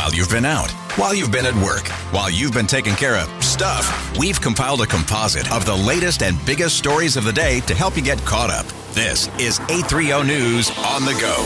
While you've been out, while you've been at work, while you've been taking care of stuff, we've compiled a composite of the latest and biggest stories of the day to help you get caught up. This is 830 News on the Go.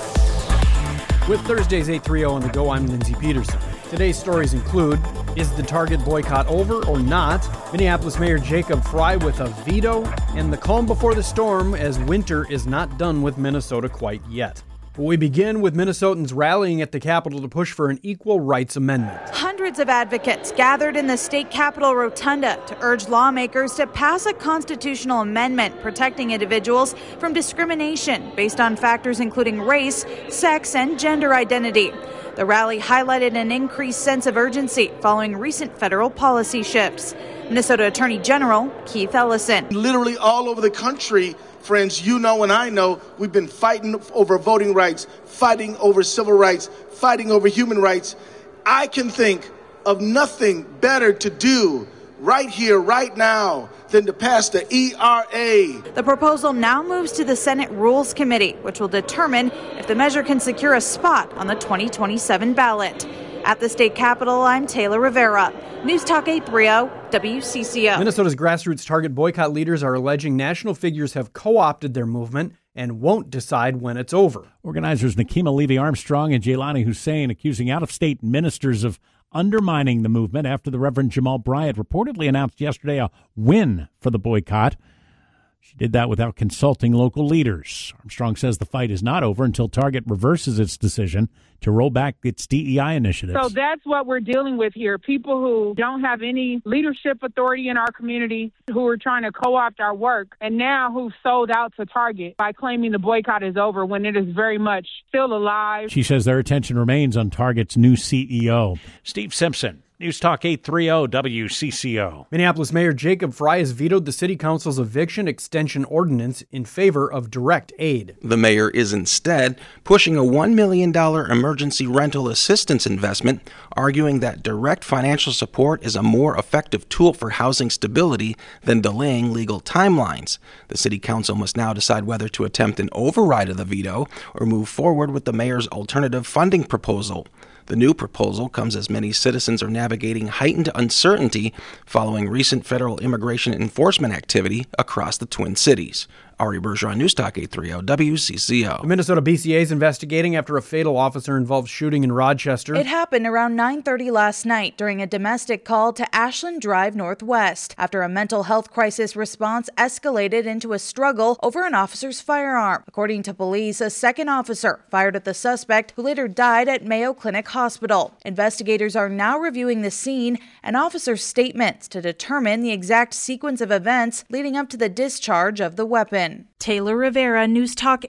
With Thursday's 830 on the Go, I'm Lindsay Peterson. Today's stories include, is the Target boycott over or not? Minneapolis Mayor Jacob Frey with a veto, and the calm before the storm as winter is not done with Minnesota quite yet. But we begin with Minnesotans rallying at the Capitol to push for an equal rights amendment. Hundreds of advocates gathered in the state capitol rotunda to urge lawmakers to pass a constitutional amendment protecting individuals from discrimination based on factors including race, sex, and gender identity. The rally highlighted an increased sense of urgency following recent federal policy shifts. Minnesota Attorney General Keith Ellison. Literally all over the country, friends, you know and I know, we've been fighting over voting rights, fighting over civil rights, fighting over human rights. I can think of nothing better to do right here, right now, than to pass the ERA. The proposal now moves to the Senate Rules Committee, which will determine if the measure can secure a spot on the 2027 ballot. At the state capitol, I'm Taylor Rivera. News Talk 830 WCCO. Minnesota's grassroots Target boycott leaders are alleging national figures have co-opted their movement and won't decide when it's over. Organizers Nakima Levy-Armstrong and Jaylani Hussein accusing out-of-state ministers of undermining the movement after the Reverend Jamal Bryant reportedly announced yesterday a win for the boycott. She did that without consulting local leaders. Armstrong says the fight is not over until Target reverses its decision to roll back its DEI initiatives. So that's what we're dealing with here. People who don't have any leadership authority in our community, who are trying to co-opt our work, and now who've sold out to Target by claiming the boycott is over when it is very much still alive. She says their attention remains on Target's new CEO. Steve Simpson, News Talk 830 WCCO. Minneapolis Mayor Jacob Frey has vetoed the city council's eviction extension ordinance in favor of direct aid. The mayor is instead pushing a $1 million emergency rental assistance investment, arguing that direct financial support is a more effective tool for housing stability than delaying legal timelines. The city council must now decide whether to attempt an override of the veto or move forward with the mayor's alternative funding proposal. The new proposal comes as many citizens are navigating heightened uncertainty following recent federal immigration enforcement activity across the Twin Cities. Ari Bergeron, News Talk 830 WCCO. The Minnesota BCA is investigating after a fatal officer-involved shooting in Rochester. It happened around 9:30 last night during a domestic call to Ashland Drive Northwest after a mental health crisis response escalated into a struggle over an officer's firearm. According to police, a second officer fired at the suspect, who later died at Mayo Clinic Hospital. Investigators are now reviewing the scene and officers' statements to determine the exact sequence of events leading up to the discharge of the weapon. Taylor Rivera, News Talk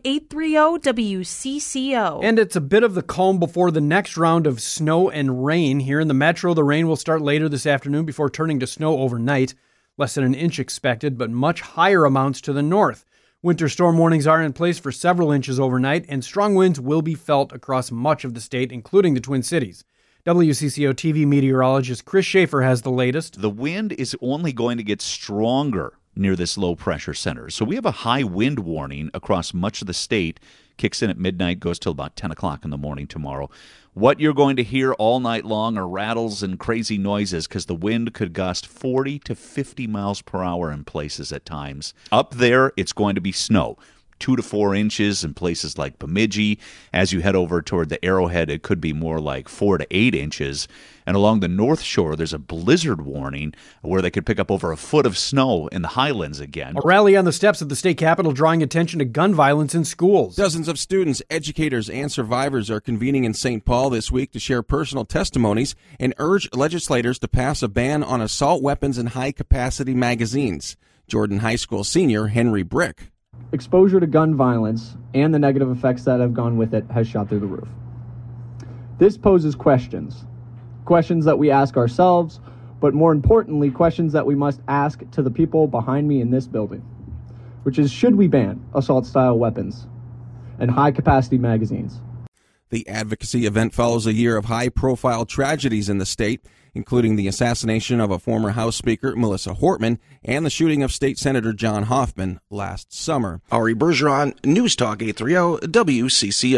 830 WCCO. And it's a bit of the calm before the next round of snow and rain. Here in the metro, the rain will start later this afternoon before turning to snow overnight. Less than an inch expected, but much higher amounts to the north. Winter storm warnings are in place for several inches overnight, and strong winds will be felt across much of the state, including the Twin Cities. WCCO TV meteorologist Chris Schaefer has the latest. The wind is only going to get stronger near this low-pressure center. So we have a high wind warning across much of the state. Kicks in at midnight, goes till about 10 o'clock in the morning tomorrow. What you're going to hear all night long are rattles and crazy noises because the wind could gust 40 to 50 miles per hour in places at times. Up there, it's going to be snow. 2 to 4 inches in places like Bemidji. As you head over toward the Arrowhead, it could be more like 4 to 8 inches. And along the North Shore, there's a blizzard warning where they could pick up over a foot of snow in the highlands again. A rally on the steps of the state capitol drawing attention to gun violence in schools. Dozens of students, educators, and survivors are convening in St. Paul this week to share personal testimonies and urge legislators to pass a ban on assault weapons and high-capacity magazines. Jordan High School senior Henry Brick. Exposure to gun violence and the negative effects that have gone with it has shot through the roof. This poses questions that we ask ourselves, but more importantly, questions that we must ask to the people behind me in this building, which is, should we ban assault-style weapons and high-capacity magazines? The advocacy event follows a year of high-profile tragedies in the state, including the assassination of a former House Speaker, Melissa Hortman, and the shooting of State Senator John Hoffman last summer. Ari Bergeron, News Talk 830 WCCO.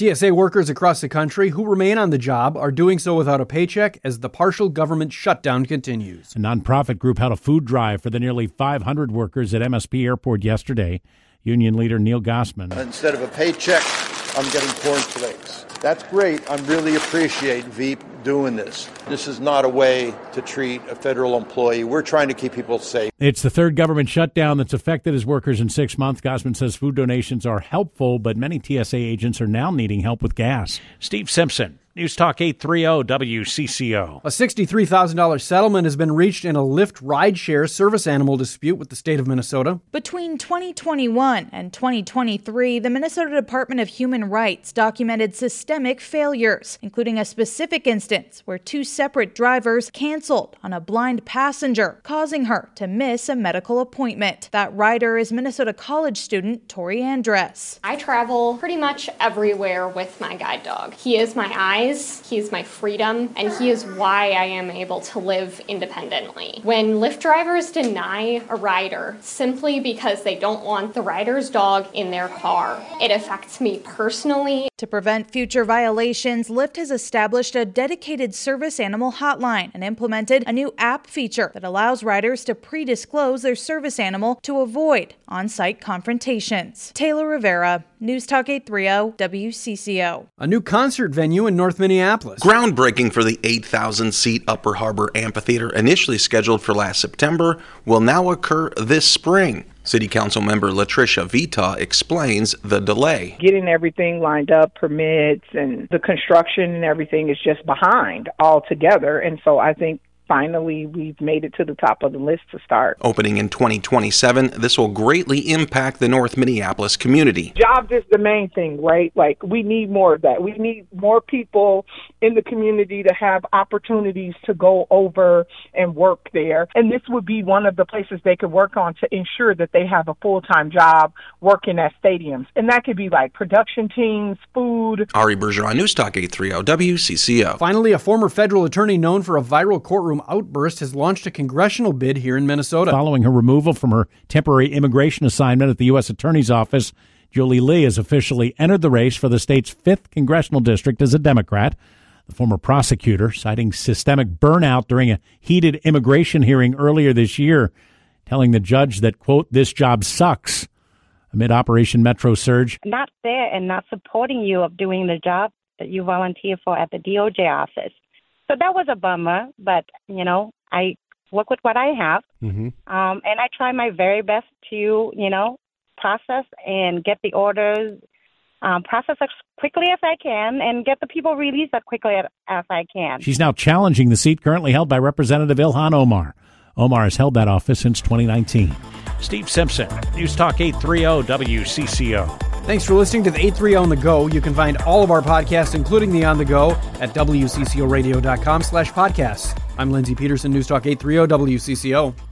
TSA workers across the country who remain on the job are doing so without a paycheck as the partial government shutdown continues. A nonprofit group held a food drive for the nearly 500 workers at MSP Airport yesterday. Union leader Neil Gossman. Instead of a paycheck, I'm getting cornflakes. That's great. I really appreciate Veep doing this. This is not a way to treat a federal employee. We're trying to keep people safe. It's the third government shutdown that's affected his workers in 6 months. Gossman says food donations are helpful, but many TSA agents are now needing help with gas. Steve Simpson, News Talk 830 WCCO. A $63,000 settlement has been reached in a Lyft rideshare service animal dispute with the state of Minnesota. Between 2021 and 2023, the Minnesota Department of Human Rights documented systemic failures, including a specific instance where two separate drivers canceled on a blind passenger, causing her to miss a medical appointment. That rider is Minnesota college student Tori Andress. I travel pretty much everywhere with my guide dog. He is my eyes. He is my freedom, and he is why I am able to live independently. When Lyft drivers deny a rider simply because they don't want the rider's dog in their car, it affects me personally. To prevent future violations, Lyft has established a dedicated service animal hotline and implemented a new app feature that allows riders to pre-disclose their service animal to avoid on-site confrontations. Taylor Rivera, News Talk 830 WCCO. A new concert venue in North Minneapolis. Groundbreaking for the 8,000-seat Upper Harbor Amphitheater, initially scheduled for last September, will now occur this spring. City Council member Latricia Vita explains the delay. Getting everything lined up, permits, and the construction and everything is just behind altogether. And so I think finally we've made it to the top of the list to start. Opening in 2027, this will greatly impact the North Minneapolis community. Jobs is the main thing, right? Like, we need more of that. We need more people in the community to have opportunities to go over and work there. And this would be one of the places they could work on to ensure that they have a full-time job working at stadiums. And that could be like production teams, food. Ari Bergeron, News Talk 830 WCCO. Finally, a former federal attorney known for a viral courtroom outburst has launched a congressional bid here in Minnesota. Following her removal from her temporary immigration assignment at the U.S. Attorney's Office, Julie Lee has officially entered the race for the state's 5th congressional district as a Democrat. The former prosecutor, citing systemic burnout during a heated immigration hearing earlier this year, telling the judge that, quote, "this job sucks," amid Operation Metro Surge. Not there and not supporting you of doing the job that you volunteer for at the DOJ office. So that was a bummer, but, you know, I work with what I have, and I try my very best to, you know, process and get the orders, process as quickly as I can, and get the people released as quickly as I can. She's now challenging the seat currently held by Representative Ilhan Omar. Omar has held that office since 2019. Steve Simpson, News Talk 830 WCCO. Thanks for listening to the 830 On The Go. You can find all of our podcasts, including the On The Go, at WCCOradio.com/podcasts. I'm Lindsey Peterson, News Talk 830 WCCO.